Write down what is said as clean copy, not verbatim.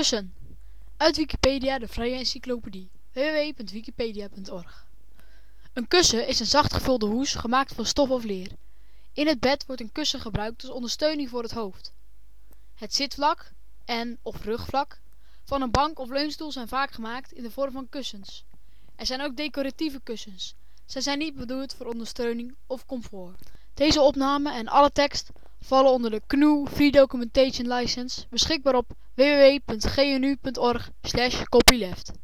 Kussen. Uit Wikipedia, de vrije encyclopedie. www.wikipedia.org. Een kussen is een zacht gevulde hoes gemaakt van stof of leer. In het bed wordt een kussen gebruikt als ondersteuning voor het hoofd. Het zitvlak of rugvlak van een bank of leunstoel zijn vaak gemaakt in de vorm van kussens. Er zijn ook decoratieve kussens. Zij zijn niet bedoeld voor ondersteuning of comfort. Deze opname en alle tekst vallen onder de GNU Free Documentation License, beschikbaar op www.gnu.org/copyleft.